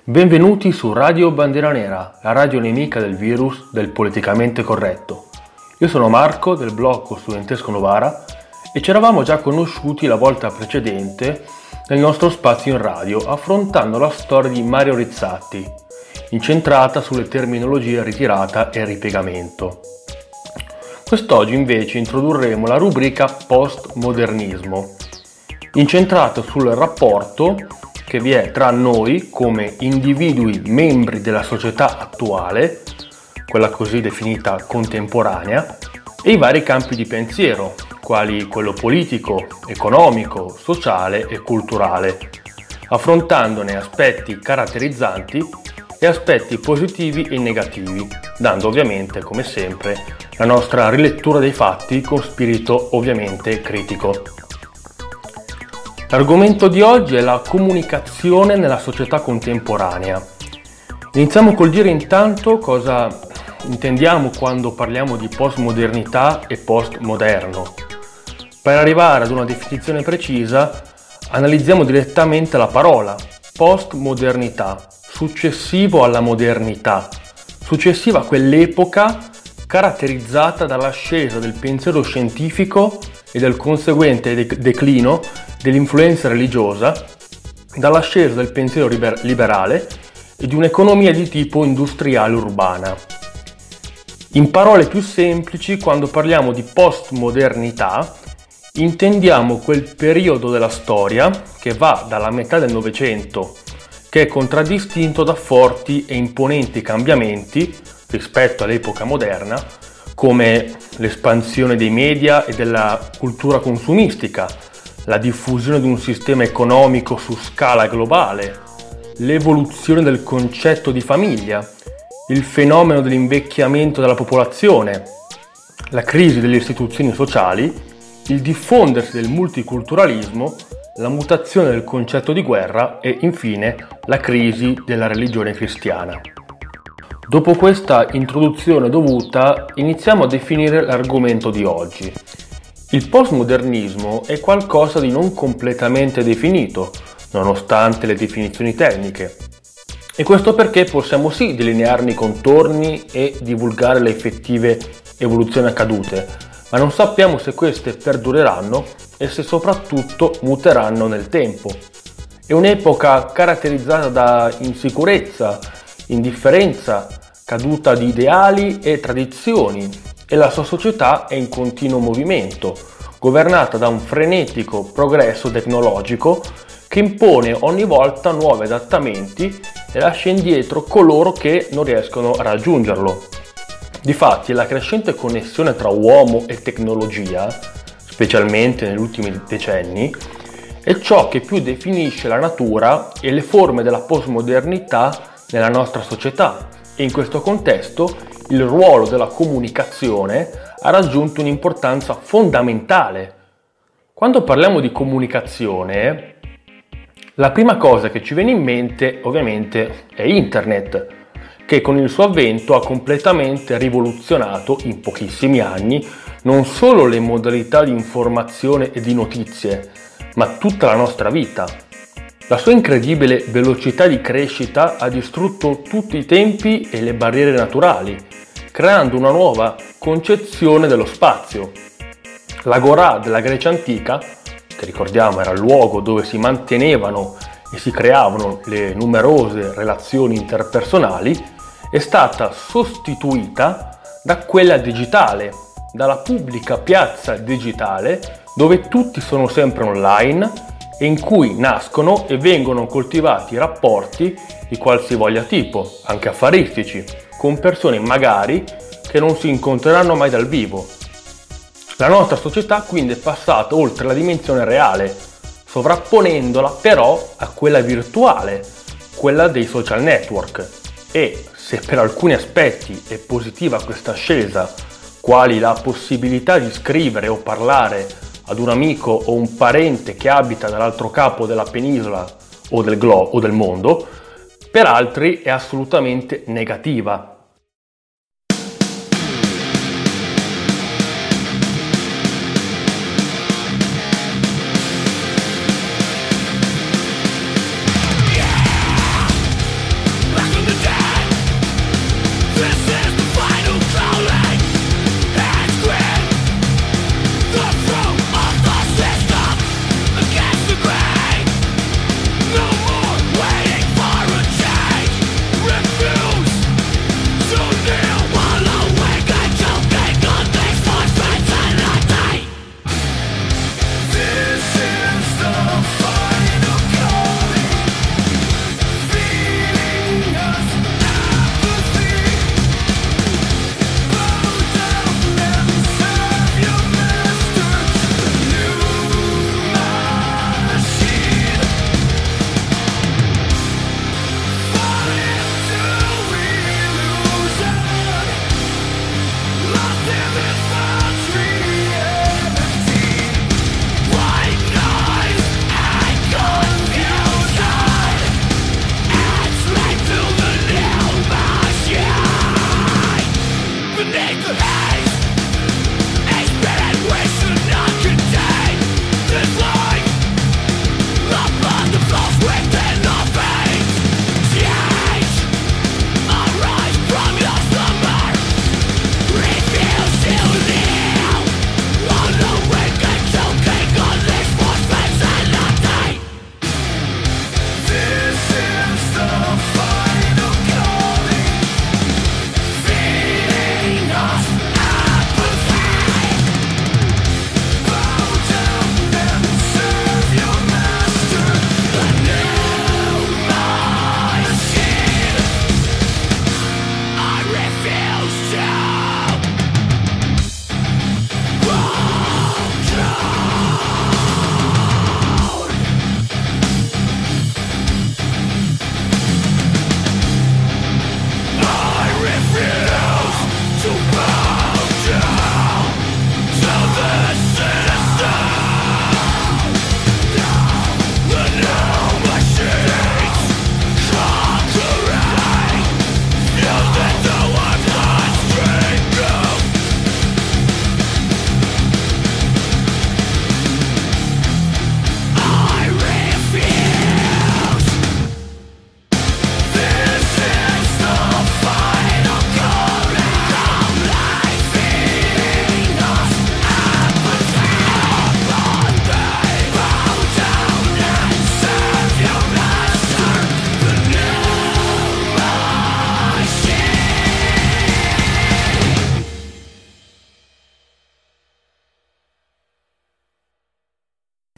Benvenuti su Radio Bandiera Nera, la radio nemica del virus del politicamente corretto. Io sono Marco del blog Studentesco Novara e ci eravamo già conosciuti la volta precedente nel nostro spazio in radio affrontando la storia di Mario Rizzatti, incentrata sulle terminologie ritirata e ripiegamento. Quest'oggi invece introdurremo la rubrica postmodernismo, incentrata sul rapporto che vi è tra noi come individui membri della società attuale, quella così definita contemporanea, e i vari campi di pensiero, quali quello politico, economico, sociale e culturale, affrontandone aspetti caratterizzanti e aspetti positivi e negativi, dando ovviamente, come sempre, la nostra rilettura dei fatti con spirito ovviamente critico. L'argomento di oggi è la comunicazione nella società contemporanea. Iniziamo col dire intanto cosa intendiamo quando parliamo di postmodernità e postmoderno. Per arrivare ad una definizione precisa, analizziamo direttamente la parola postmodernità, successivo alla modernità, successiva a quell'epoca caratterizzata dall'ascesa del pensiero scientifico e del conseguente declino dell'influenza religiosa, dall'ascesa del pensiero liberale e di un'economia di tipo industriale urbana. In parole più semplici, quando parliamo di postmodernità, intendiamo quel periodo della storia che va dalla metà del Novecento, che è contraddistinto da forti e imponenti cambiamenti rispetto all'epoca moderna, come l'espansione dei media e della cultura consumistica, la diffusione di un sistema economico su scala globale, l'evoluzione del concetto di famiglia, il fenomeno dell'invecchiamento della popolazione, la crisi delle istituzioni sociali, il diffondersi del multiculturalismo, la mutazione del concetto di guerra e infine la crisi della religione cristiana. Dopo questa introduzione dovuta, iniziamo a definire l'argomento di oggi. Il postmodernismo è qualcosa di non completamente definito, nonostante le definizioni tecniche. E questo perché possiamo sì delinearne i contorni e divulgare le effettive evoluzioni accadute, ma non sappiamo se queste perdureranno e se soprattutto muteranno nel tempo. È un'epoca caratterizzata da insicurezza, indifferenza, caduta di ideali e tradizioni, e la sua società è in continuo movimento, governata da un frenetico progresso tecnologico che impone ogni volta nuovi adattamenti e lascia indietro coloro che non riescono a raggiungerlo. Difatti, la crescente connessione tra uomo e tecnologia, specialmente negli ultimi decenni, è ciò che più definisce la natura e le forme della postmodernità nella nostra società, e in questo contesto il ruolo della comunicazione ha raggiunto un'importanza fondamentale. Quando parliamo di comunicazione, la prima cosa che ci viene in mente ovviamente è Internet, che con il suo avvento ha completamente rivoluzionato in pochissimi anni non solo le modalità di informazione e di notizie, ma tutta la nostra vita. La sua incredibile velocità di crescita ha distrutto tutti i tempi e le barriere naturali, creando una nuova concezione dello spazio. L'Agorà della Grecia antica, che ricordiamo era il luogo dove si mantenevano e si creavano le numerose relazioni interpersonali, è stata sostituita da quella digitale, dalla pubblica piazza digitale dove tutti sono sempre online e in cui nascono e vengono coltivati rapporti di qualsivoglia tipo, anche affaristici, con persone magari che non si incontreranno mai dal vivo. La nostra società quindi è passata oltre la dimensione reale, sovrapponendola però a quella virtuale, quella dei social network. E se per alcuni aspetti è positiva questa ascesa, quali la possibilità di scrivere o parlare ad un amico o un parente che abita dall'altro capo della penisola o del mondo, per altri è assolutamente negativa.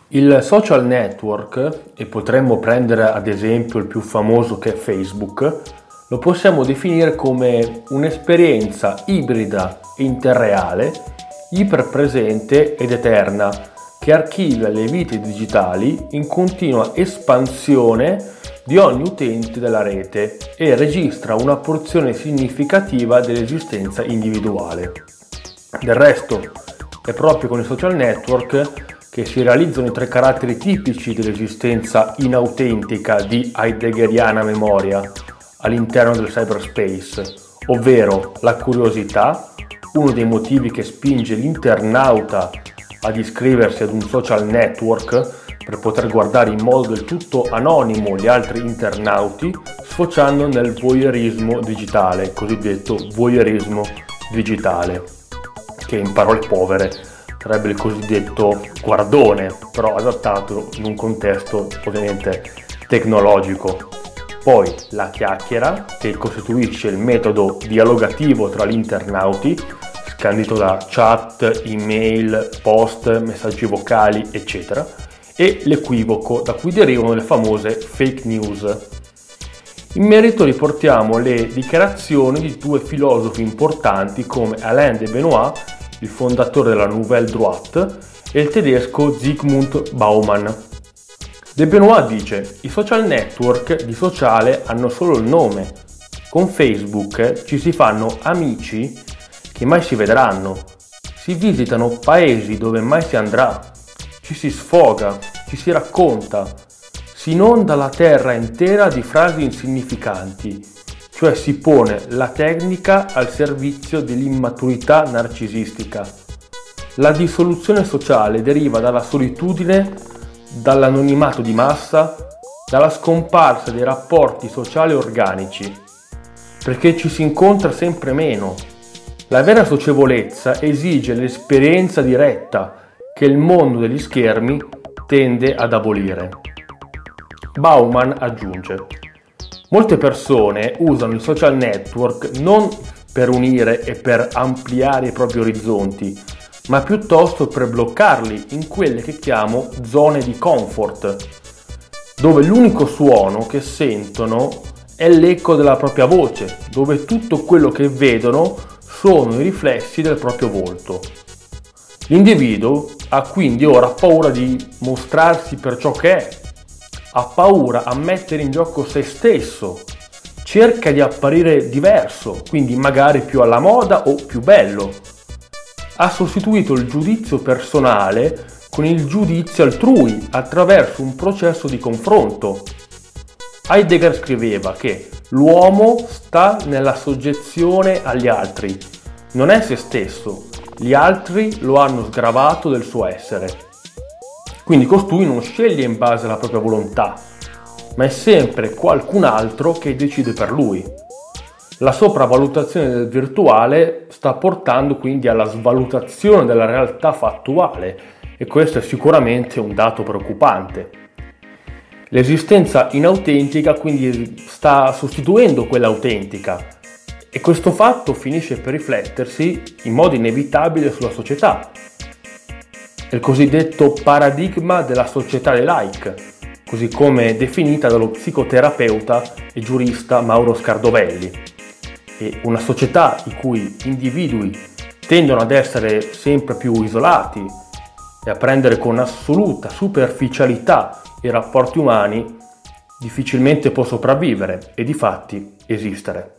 Il social network, e potremmo prendere ad esempio il più famoso che è Facebook, lo possiamo definire come un'esperienza ibrida e interreale, iperpresente ed eterna, che archivia le vite digitali in continua espansione di ogni utente della rete e registra una porzione significativa dell'esistenza individuale. Del resto, è proprio con i social network che si realizzano i tre caratteri tipici dell'esistenza inautentica di heideggeriana memoria all'interno del cyberspace, ovvero la curiosità, uno dei motivi che spinge l'internauta ad iscriversi ad un social network per poter guardare in modo del tutto anonimo gli altri internauti, sfociando nel voyeurismo digitale, cosiddetto voyeurismo digitale, che in parole povere sarebbe il cosiddetto guardone, però adattato in un contesto ovviamente tecnologico. Poi la chiacchiera, che costituisce il metodo dialogativo tra gli internauti, scandito da chat, email, post, messaggi vocali, eccetera, e l'equivoco, da cui derivano le famose fake news. In merito riportiamo le dichiarazioni di due filosofi importanti come Alain de Benoist, il fondatore della Nouvelle Droite, e il tedesco Zygmunt Bauman. De Benoist dice: i social network di sociale hanno solo il nome. Con Facebook ci si fanno amici che mai si vedranno, si visitano paesi dove mai si andrà, ci si sfoga, ci si racconta, si inonda la terra intera di frasi insignificanti, cioè si pone la tecnica al servizio dell'immaturità narcisistica. La dissoluzione sociale deriva dalla solitudine, dall'anonimato di massa, dalla scomparsa dei rapporti sociali organici, perché ci si incontra sempre meno. La vera socievolezza esige l'esperienza diretta che il mondo degli schermi tende ad abolire. Bauman aggiunge: molte persone usano i social network non per unire e per ampliare i propri orizzonti, ma piuttosto per bloccarli in quelle che chiamo zone di comfort, dove l'unico suono che sentono è l'eco della propria voce, dove tutto quello che vedono sono i riflessi del proprio volto. L'individuo ha quindi ora paura di mostrarsi per ciò che è, ha paura a mettere in gioco se stesso, cerca di apparire diverso, quindi magari più alla moda o più bello. Ha sostituito il giudizio personale con il giudizio altrui attraverso un processo di confronto. Heidegger scriveva che l'uomo sta nella soggezione agli altri, non è se stesso, gli altri lo hanno sgravato del suo essere. Quindi costui non sceglie in base alla propria volontà, ma è sempre qualcun altro che decide per lui. La sopravvalutazione del virtuale sta portando quindi alla svalutazione della realtà fattuale e questo è sicuramente un dato preoccupante. L'esistenza inautentica quindi sta sostituendo quella autentica e questo fatto finisce per riflettersi in modo inevitabile sulla società. È il cosiddetto paradigma della società dei like, così come definita dallo psicoterapeuta e giurista Mauro Scardovelli. E una società i cui individui tendono ad essere sempre più isolati e a prendere con assoluta superficialità i rapporti umani difficilmente può sopravvivere e difatti esistere.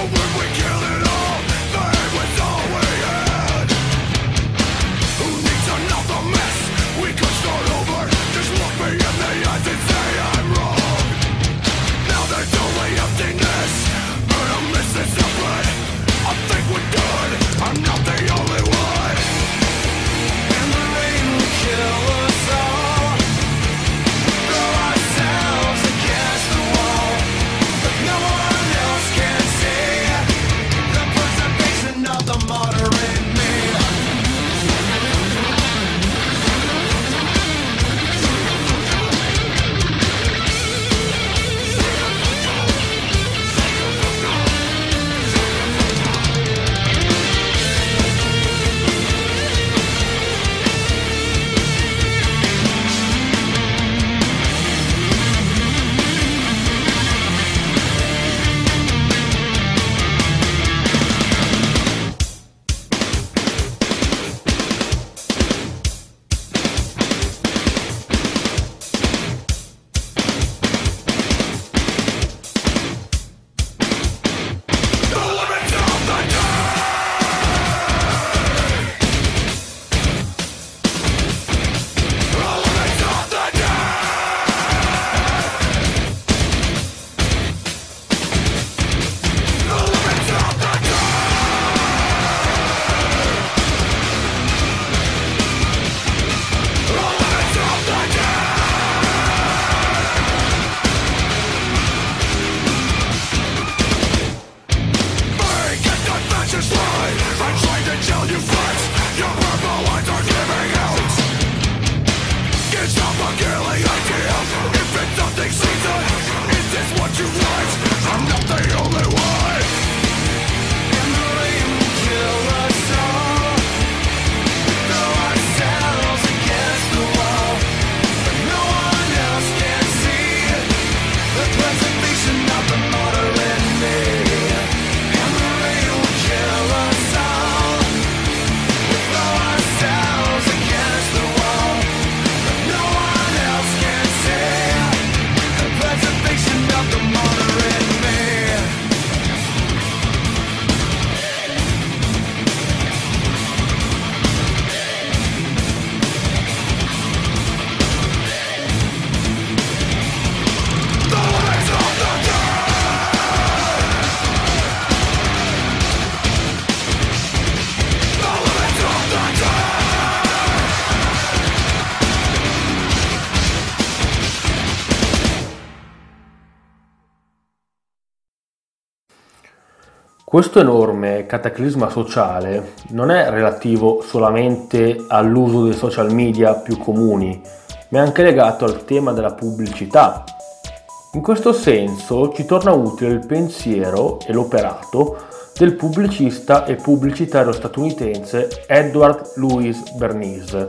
Questo enorme cataclisma sociale non è relativo solamente all'uso dei social media più comuni, ma è anche legato al tema della pubblicità. In questo senso ci torna utile il pensiero e l'operato del pubblicista e pubblicitario statunitense Edward Louis Bernays,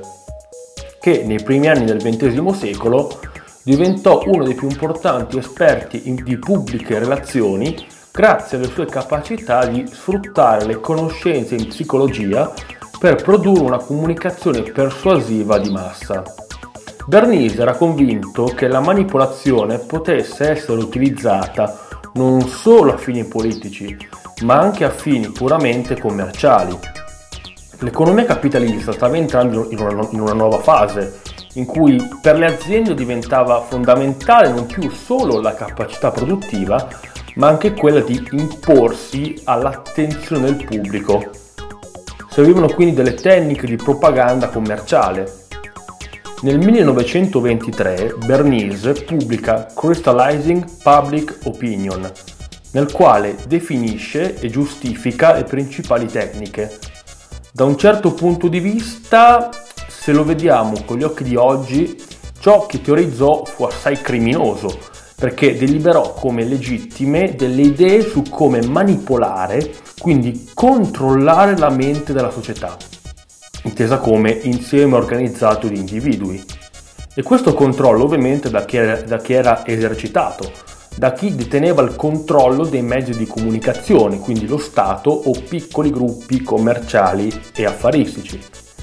che nei primi anni del XX secolo diventò uno dei più importanti esperti di pubbliche relazioni grazie alle sue capacità di sfruttare le conoscenze in psicologia per produrre una comunicazione persuasiva di massa. Bernays era convinto che la manipolazione potesse essere utilizzata non solo a fini politici, ma anche a fini puramente commerciali. L'economia capitalista stava entrando in una nuova fase, in cui per le aziende diventava fondamentale non più solo la capacità produttiva, ma anche quella di imporsi all'attenzione del pubblico. Servivano quindi delle tecniche di propaganda commerciale. Nel 1923 Bernays pubblica Crystallizing Public Opinion, nel quale definisce e giustifica le principali tecniche. Da un certo punto di vista, se lo vediamo con gli occhi di oggi, ciò che teorizzò fu assai criminoso, perché deliberò come legittime delle idee su come manipolare, quindi controllare la mente della società, intesa come insieme organizzato di individui. E questo controllo ovviamente da chi era esercitato, da chi deteneva il controllo dei mezzi di comunicazione, quindi lo Stato o piccoli gruppi commerciali e affaristici.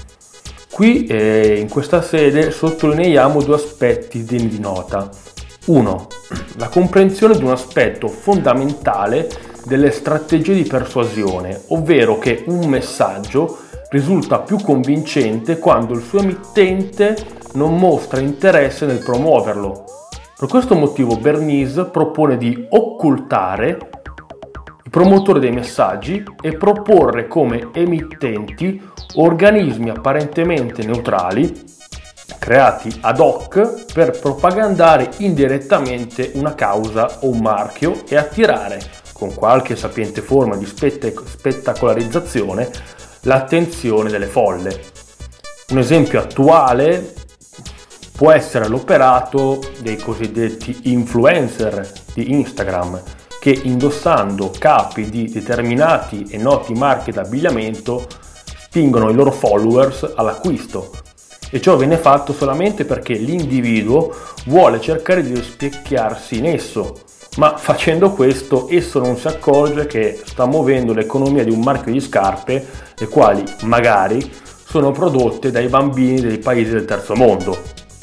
Qui in questa sede sottolineiamo due aspetti degni di nota. 1. La comprensione di un aspetto fondamentale delle strategie di persuasione, ovvero che un messaggio risulta più convincente quando il suo emittente non mostra interesse nel promuoverlo. Per questo motivo Bernays propone di occultare i promotori dei messaggi e proporre come emittenti organismi apparentemente neutrali creati ad hoc per propagandare indirettamente una causa o un marchio e attirare, con qualche sapiente forma di spettacolarizzazione, l'attenzione delle folle. Un esempio attuale può essere l'operato dei cosiddetti influencer di Instagram, che indossando capi di determinati e noti marchi d'abbigliamento spingono i loro followers all'acquisto. E ciò viene fatto solamente perché l'individuo vuole cercare di rispecchiarsi in esso, ma facendo questo esso non si accorge che sta muovendo l'economia di un marchio di scarpe, le quali magari sono prodotte dai bambini dei paesi del terzo mondo.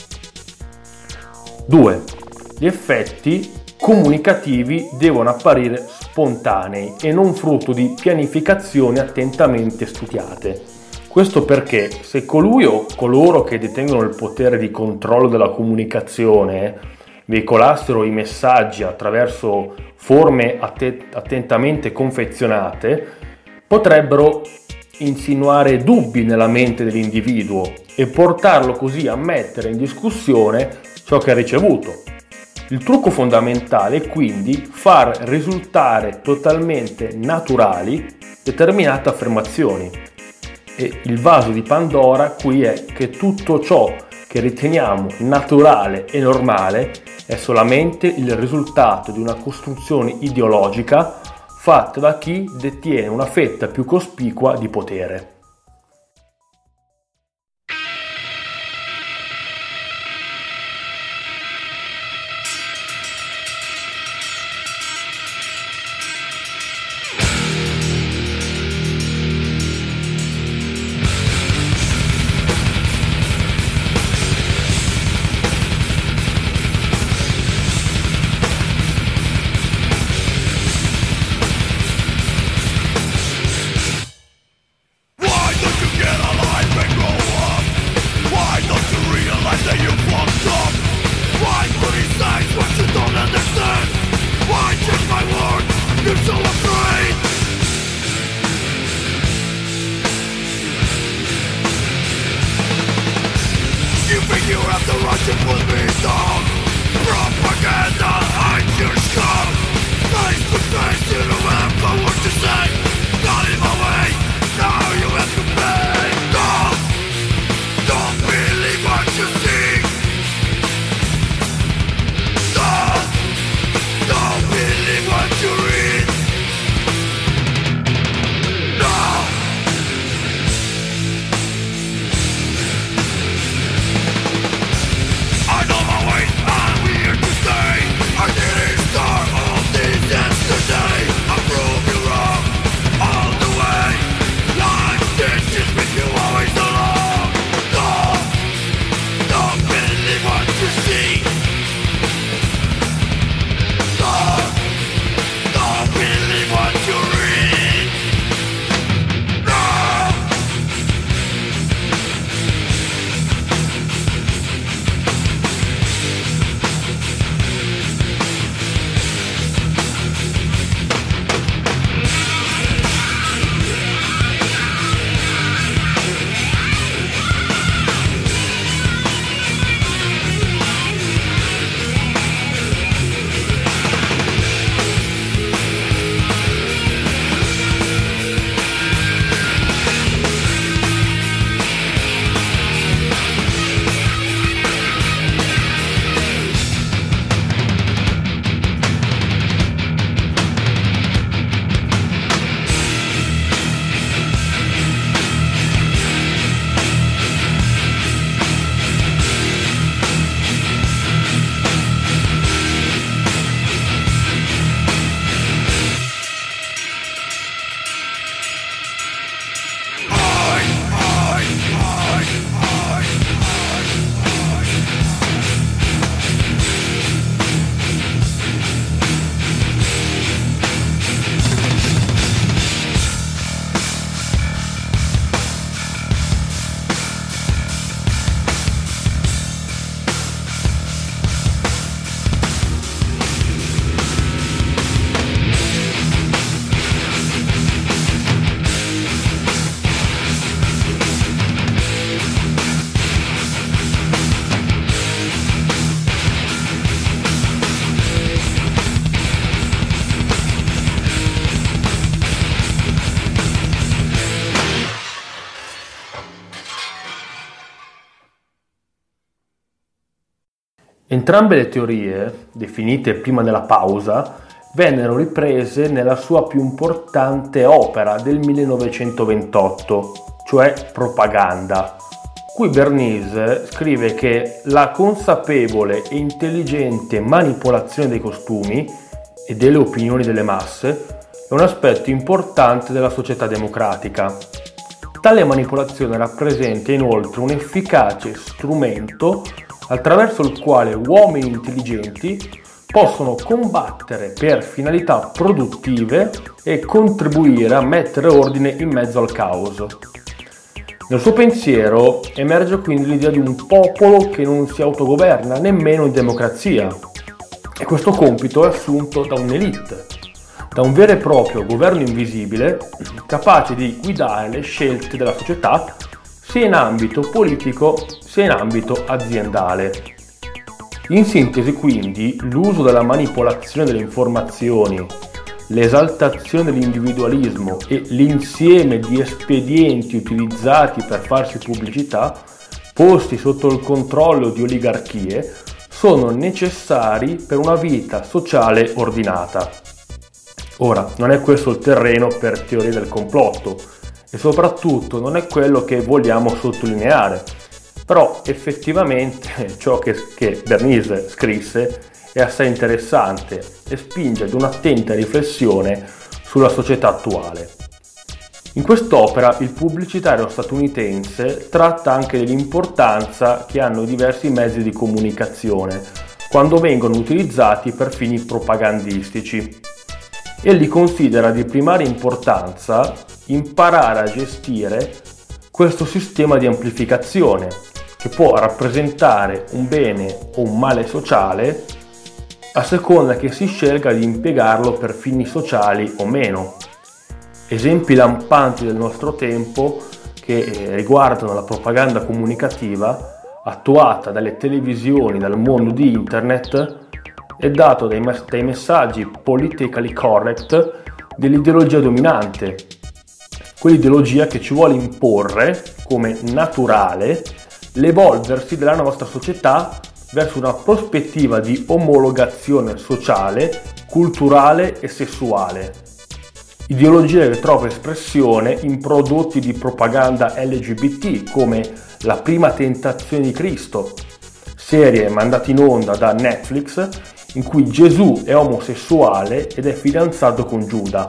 2. Gli effetti comunicativi devono apparire spontanei e non frutto di pianificazioni attentamente studiate. Questo perché se colui o coloro che detengono il potere di controllo della comunicazione veicolassero i messaggi attraverso forme attentamente confezionate, potrebbero insinuare dubbi nella mente dell'individuo e portarlo così a mettere in discussione ciò che ha ricevuto. Il trucco fondamentale è quindi far risultare totalmente naturali determinate affermazioni. E il vaso di Pandora qui è che tutto ciò che riteniamo naturale e normale è solamente il risultato di una costruzione ideologica fatta da chi detiene una fetta più cospicua di potere. Entrambe le teorie, definite prima della pausa, vennero riprese nella sua più importante opera del 1928, cioè Propaganda, cui Bernays scrive che la consapevole e intelligente manipolazione dei costumi e delle opinioni delle masse è un aspetto importante della società democratica. Tale manipolazione rappresenta inoltre un efficace strumento attraverso il quale uomini intelligenti possono combattere per finalità produttive e contribuire a mettere ordine in mezzo al caos. Nel suo pensiero emerge quindi l'idea di un popolo che non si autogoverna nemmeno in democrazia, e questo compito è assunto da un'elite, da un vero e proprio governo invisibile capace di guidare le scelte della società sia in ambito politico sia in ambito aziendale. In sintesi, quindi, l'uso della manipolazione delle informazioni, l'esaltazione dell'individualismo e l'insieme di espedienti utilizzati per farsi pubblicità, posti sotto il controllo di oligarchie, sono necessari per una vita sociale ordinata. Ora, non è questo il terreno per teorie del complotto e soprattutto non è quello che vogliamo sottolineare, però effettivamente ciò che Bernays scrisse è assai interessante e spinge ad un'attenta riflessione sulla società attuale. In quest'opera il pubblicitario statunitense tratta anche dell'importanza che hanno diversi mezzi di comunicazione quando vengono utilizzati per fini propagandistici. Egli considera di primaria importanza imparare a gestire questo sistema di amplificazione che può rappresentare un bene o un male sociale a seconda che si scelga di impiegarlo per fini sociali o meno. Esempi lampanti del nostro tempo che riguardano la propaganda comunicativa attuata dalle televisioni, dal mondo di internet, è dato dai messaggi politically correct dell'ideologia dominante, quell'ideologia che ci vuole imporre come naturale l'evolversi della nostra società verso una prospettiva di omologazione sociale, culturale e sessuale. Ideologia che trova espressione in prodotti di propaganda LGBT come La prima tentazione di Cristo, serie mandata in onda da Netflix in cui Gesù è omosessuale ed è fidanzato con Giuda,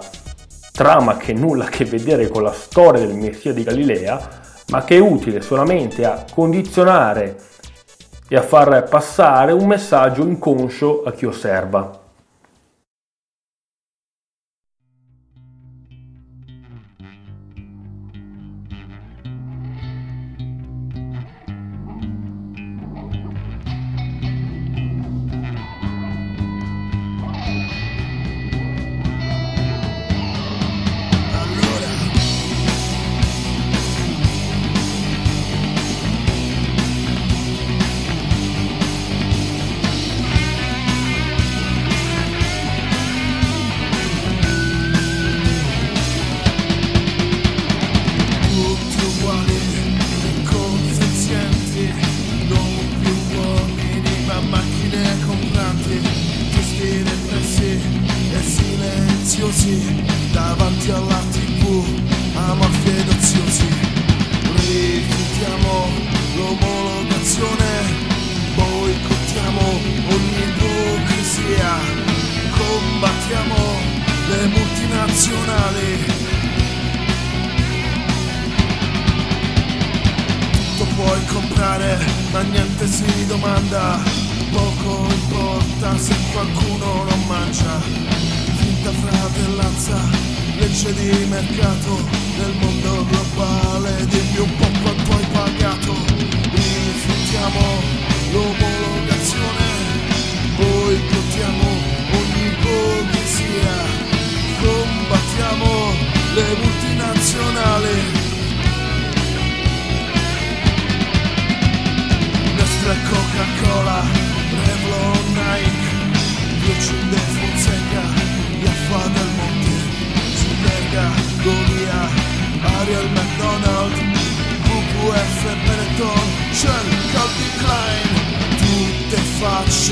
trama che nulla a che vedere con la storia del Messia di Galilea, ma che è utile solamente a condizionare e a far passare un messaggio inconscio a chi osserva. Davanti alla TV, a mafia ed oziosi, rifiutiamo l'omologazione, boicottiamo ogni ipocrisia, combattiamo le multinazionali. Tutto puoi comprare, ma niente si domanda, poco importa se qualcuno non mangia. Finta fratellanza, legge di mercato, nel mondo globale dimmi un po' quanto hai pagato. Rifiutiamo l'omologazione, boicottiamo ogni ipocrisia, combattiamo le multinazionali. Nestlé, Coca-Cola, Revlon, Nike, Virgin de Fonseca, Jaffa del Monte, Superga, Golia, Ariel McDonald, WWF, Benetton, Shell, Calvin Klein, tutte facce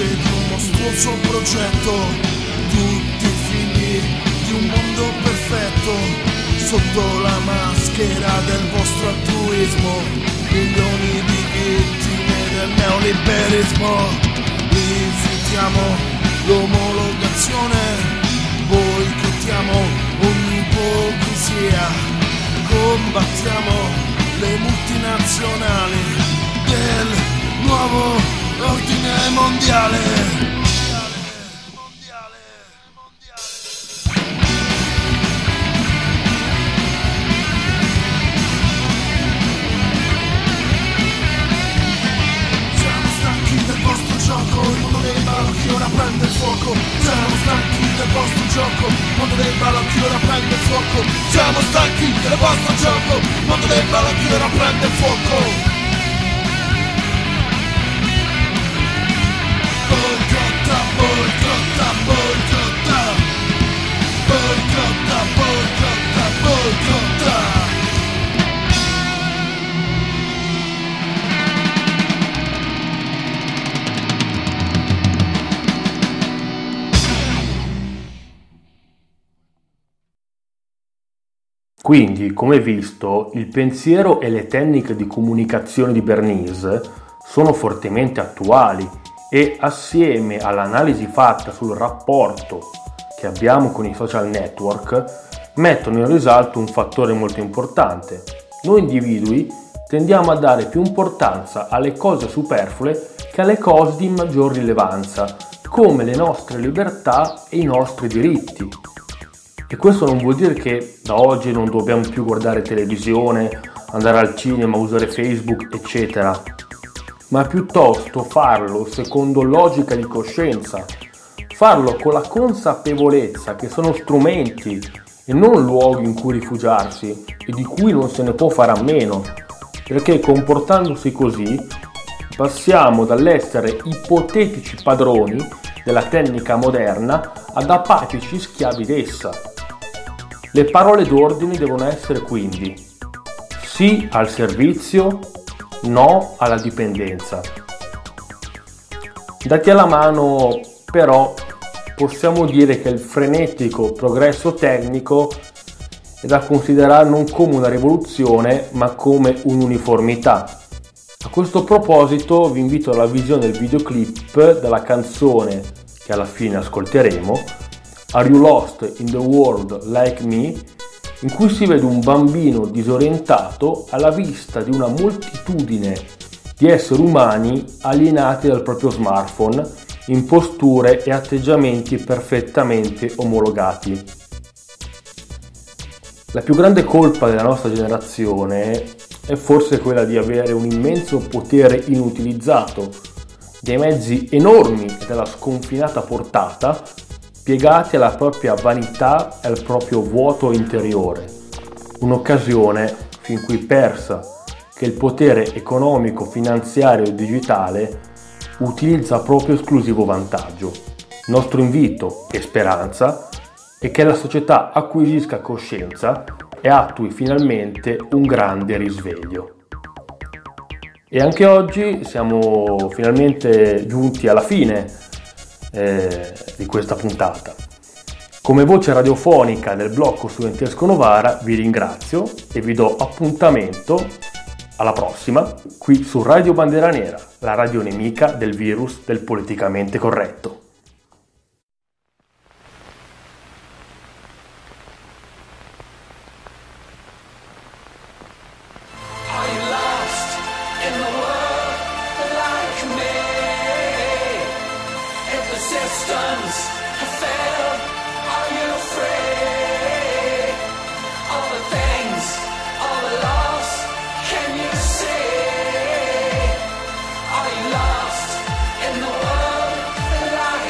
col suo progetto, tutti figli di un mondo perfetto, sotto la maschera del vostro altruismo, milioni di vittime del neoliberismo. Rifiutiamo l'omologazione, boicottiamo ogni ipocrisia, combattiamo le multinazionali del nuovo ordine mondiale. Il mondo dei balocchi ora prende il fuoco. Siamo stanchi del vostro gioco. Il mondo dei balocchi ora prende il fuoco. Siamo stanchi del vostro gioco. Il mondo dei balocchi ora prende il fuoco. Boicotta, boicotta, boicotta. Boicotta, boicotta, boicotta. Quindi, come visto, il pensiero e le tecniche di comunicazione di Bernays sono fortemente attuali e, assieme all'analisi fatta sul rapporto che abbiamo con i social network, mettono in risalto un fattore molto importante. Noi individui tendiamo a dare più importanza alle cose superflue che alle cose di maggior rilevanza, come le nostre libertà e i nostri diritti. E questo non vuol dire che da oggi non dobbiamo più guardare televisione, andare al cinema, usare Facebook, eccetera, ma piuttosto farlo secondo logica di coscienza, farlo con la consapevolezza che sono strumenti e non luoghi in cui rifugiarsi e di cui non se ne può fare a meno, perché comportandosi così passiamo dall'essere ipotetici padroni della tecnica moderna ad apatici schiavi d'essa. Le parole d'ordine devono essere quindi sì al servizio, no alla dipendenza. Dati alla mano, però, possiamo dire che il frenetico progresso tecnico è da considerare non come una rivoluzione, ma come un'uniformità. A questo proposito vi invito alla visione del videoclip della canzone che alla fine ascolteremo, Are You Lost in the World Like Me?, in cui si vede un bambino disorientato alla vista di una moltitudine di esseri umani alienati dal proprio smartphone in posture e atteggiamenti perfettamente omologati. La più grande colpa della nostra generazione è forse quella di avere un immenso potere inutilizzato, dei mezzi enormi e della sconfinata portata piegati alla propria vanità e al proprio vuoto interiore, un'occasione fin qui persa che il potere economico, finanziario e digitale utilizza a proprio esclusivo vantaggio. Nostro invito e speranza è che la società acquisisca coscienza e attui finalmente un grande risveglio. E anche oggi siamo finalmente giunti alla fine di questa puntata. Come voce radiofonica del blocco studentesco Novara vi ringrazio e vi do appuntamento alla prossima qui su Radio Bandera Nera, la radio nemica del virus del politicamente corretto. Are you lost in the world like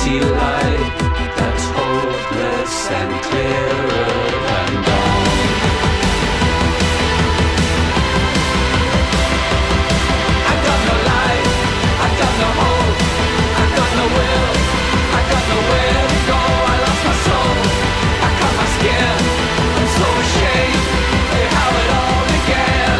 see light that's hopeless and clearer than dawn. I got no light, I got no hope, I got no will, I got nowhere to go. I lost my soul, I cut my skin, I'm so ashamed of how it all began.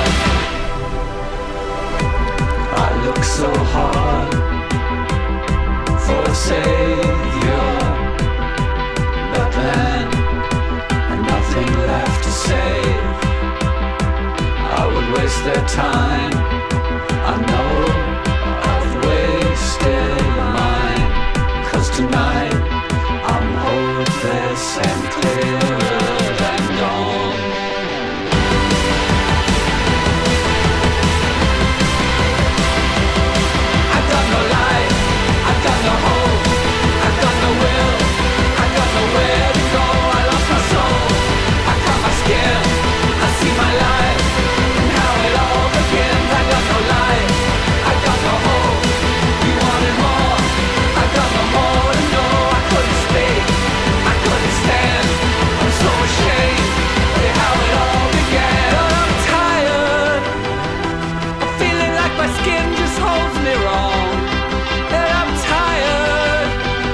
I look so hard for a savior, but then nothing left to save. I would waste their time, I know I've wasted mine, 'cause tonight I'm hopeless and clearer than dawn. I got no light, I got no hope, I got no will, I got nowhere to go. I lost my soul, I cut my skin, I see my life and how it all begins. I got no light, I got no hope, you wanted more, I got no more to know. I couldn't speak, I couldn't stand, I'm so ashamed of how it all began. But I'm tired of feeling like my skin just holds me wrong. And I'm tired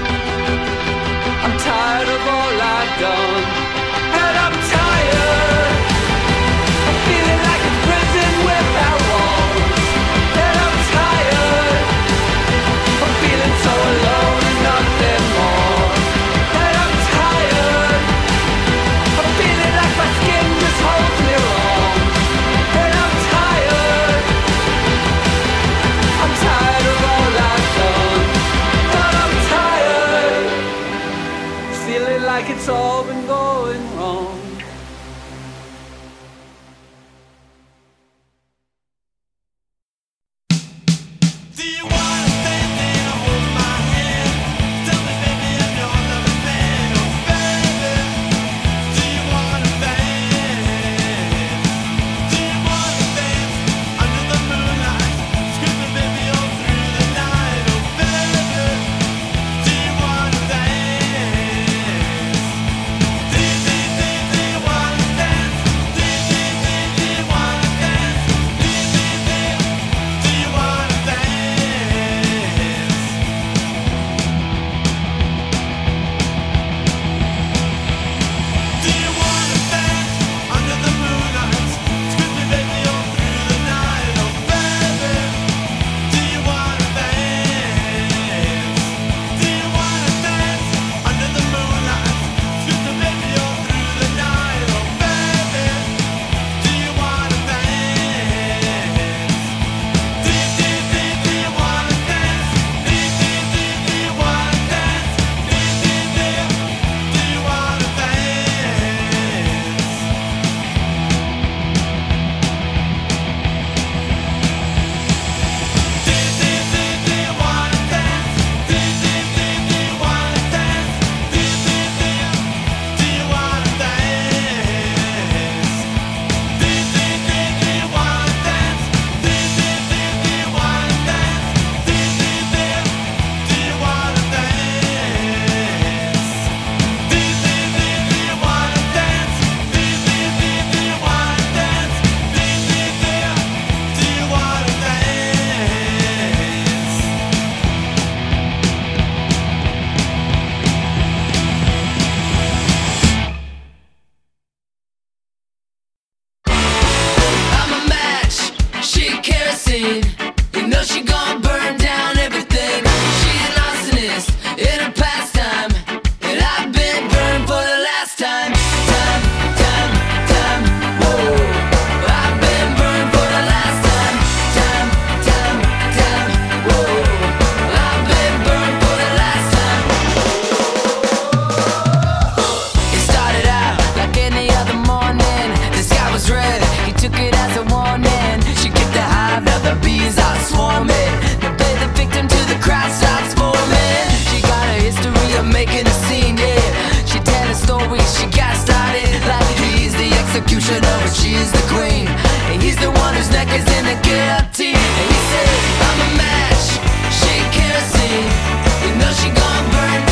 of all I've done. And I'm tired of feeling like a prison without walls. And I'm tired of feeling so alone and nothing more. And I'm tired of feeling like my skin just holds me wrong. And I'm tired of all I've done. But I'm tired, feeling like it's all been going wrong. Do you wanna stand there and hold my hand? Tell me, baby, if you're loving me. Oh, baby, do you wanna dance? Do you wanna dance under the moonlight? Screaming, baby, all through the night. Oh, baby, do you wanna dance? Do you wanna dance? Do you wanna dance? Do you wanna dance? Do you wanna dance under the moonlight? Screaming, baby, all through the night. Oh, baby, do you wanna dance? Do you wanna dance under the moonlight? Screaming, baby, all through the night. Oh, baby, do you wanna dance? Do you wanna dance? Do you wanna dance? Do you wanna I'm a match, she kerosene. You know she gon' burn down everything. She's an arsonist in her pastime, and I've been burned for the last time. Time, whoa. I've been burned for the last time. Time, whoa. I've been burned for the last time. It started out like any other morning. The sky was red, he took it as a warning. She kicked the hive, now the bees are swarming. They play the victim till the crowd starts forming. She got a history of making a scene, yeah. She tell a story, she got started like he's the executioner, but she's the queen. And he's the one whose neck is in the guillotine. And he said, I'm a match, she kerosene. You know she gon' burn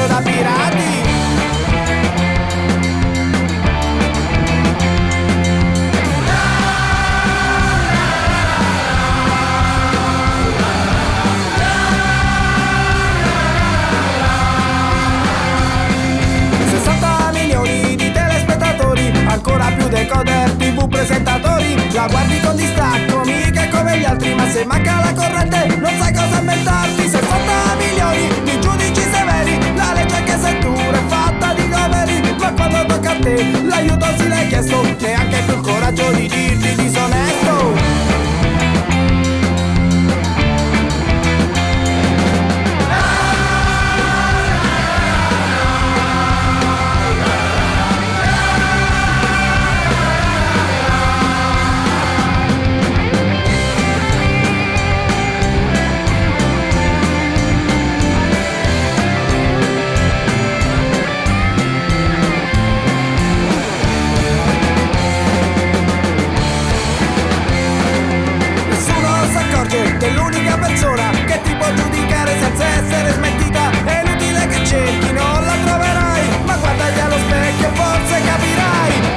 viaggio da pirati. Ancora più decoder, TV presentatori. La guardi con distacco, mica come gli altri. Ma se manca la corrente non sai cosa inventarti. 60 milioni di giudici severi. La legge che sei dura è fatta di numeri. Ma quando tocca a te l'aiuto si l'hai chiesto. Neanche più il coraggio di dirti disonesto. Che l'unica persona che ti può giudicare senza essere smentita è inutile che cerchi, non la troverai. Ma guardati allo specchio, forse capirai.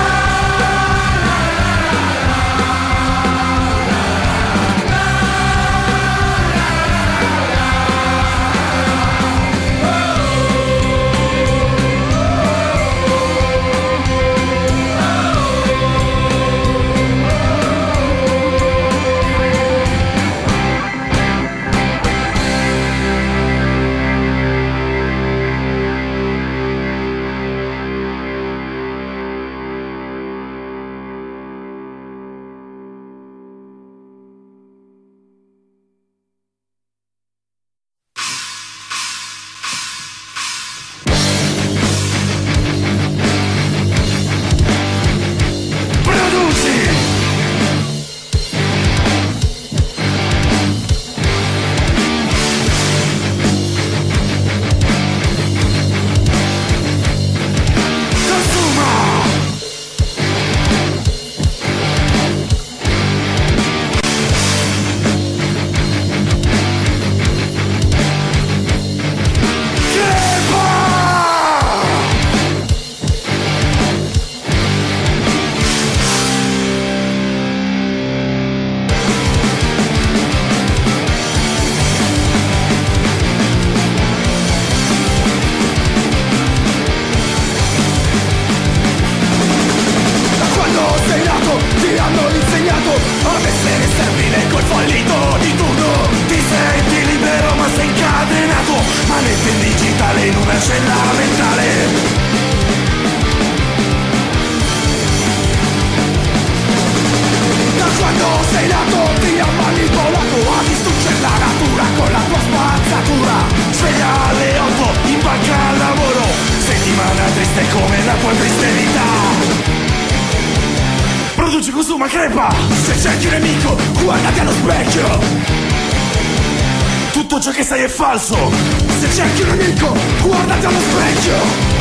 Falso! Se cerchi un nemico, guardati allo specchio!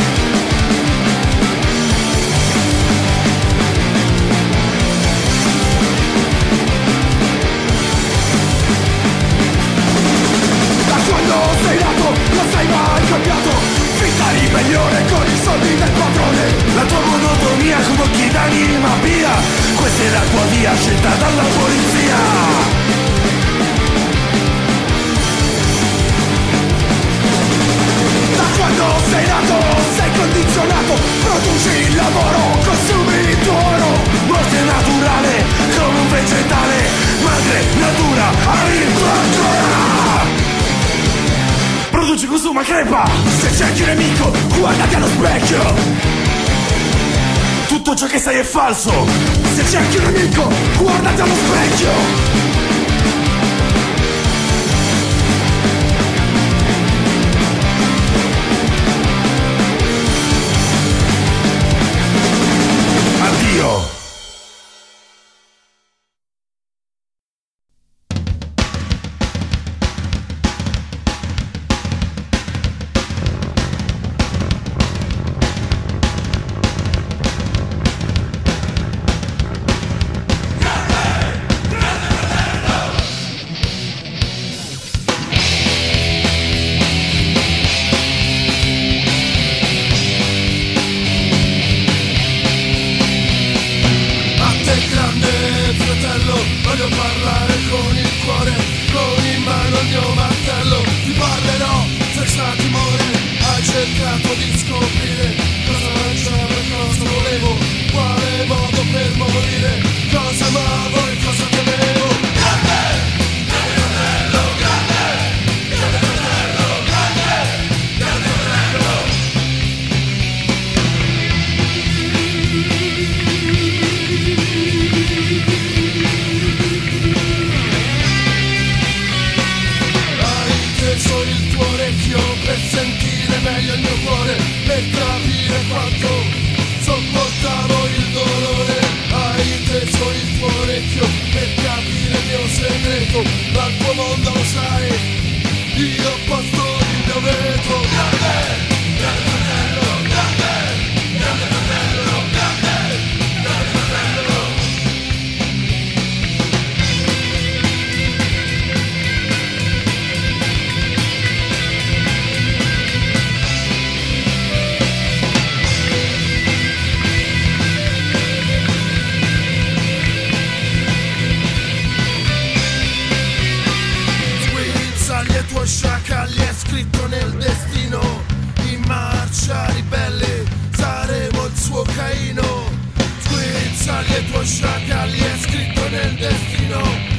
Da quando sei nato, non sei mai cambiato! Finta ribellione con i soldi del padrone! La tua monotonia con occhi d'anima via! Questa è la tua via scelta dalla polizia! Quando sei nato, sei condizionato, produci il lavoro, consumi il tuo oro. Morte naturale, come un vegetale, madre natura, arriva ancora. Produci, consuma, crepa. Se cerchi un nemico, guardati allo specchio. Tutto ciò che sai è falso. Se cerchi un nemico, guardati allo specchio. tuo shaka li è scritto nel destino.